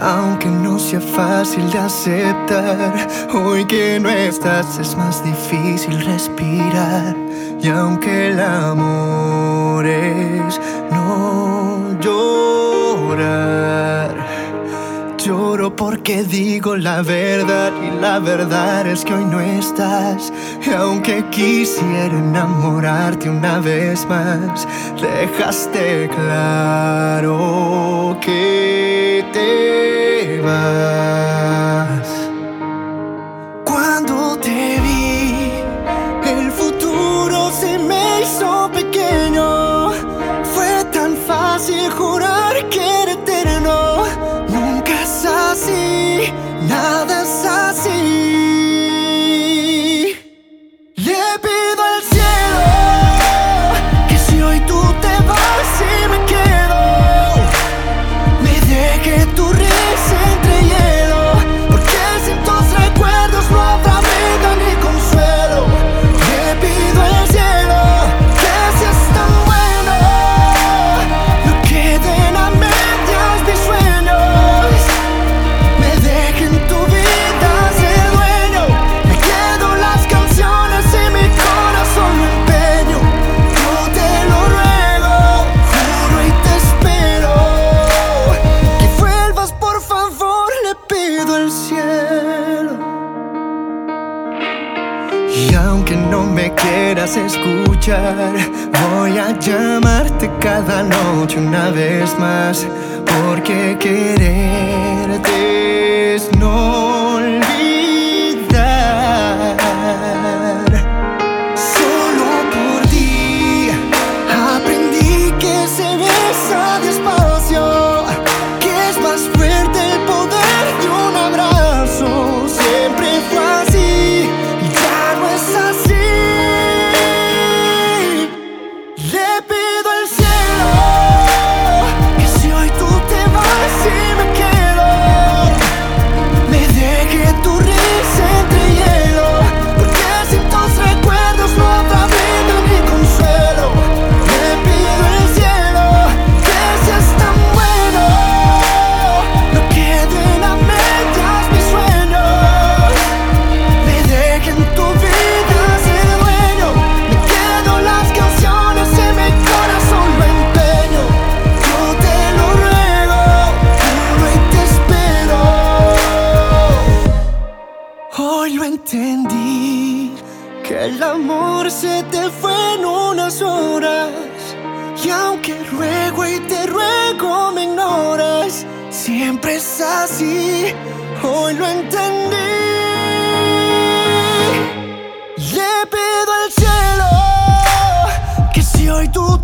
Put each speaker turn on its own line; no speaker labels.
Aunque no sea fácil de aceptar, hoy que no estás es más difícil respirar. Y aunque el amor es no llorar, lloro porque digo la verdad, y la verdad es que hoy no estás. Y aunque quisiera enamorarte una vez más, dejaste claro que te vas. Cuando te vi, el futuro se me hizo pequeño. Fue tan fácil jurar que era eterno. Nunca es así, nada es así. Le pido al cielo que si hoy tú te vas y me quedo, me deje tu risa entre hielo, porque sin tus recuerdos no habrá vida ni consuelo. Le pido al cielo que seas tan bueno, no queden a medias mis sueños, me dejen tu vida ser dueño. Me quedo las canciones y mi corazón lo empeño. Yo te lo ruego, juro y te espero, que vuelvas por favor, le pido al cielo. Y aunque no me quieras escuchar, voy a llamarte cada noche una vez más, porque quererte es no olvidar. Solo por ti aprendí que se besa despacio, que es más fuerte el poder de un abrazo. Siempre fue así y ya no es así. Le pido al cielo que si hoy tú te vas y me quedo, me deje tu risa entre hielo, porque sin tus recuerdos no habrá vida ni consuelo. Le pido al cielo que seas tan bueno, no queden a medias mis sueños, me dejen tu vida ser dueño. Me quedo las canciones y mi corazón lo empeño. Yo te lo ruego, juro y te espero. Hoy lo entendí, que el amor se te fue en unas horas. Y aunque ruego y te ruego me ignoras, siempre es así, hoy lo entendí. Le pido al cielo que si hoy tú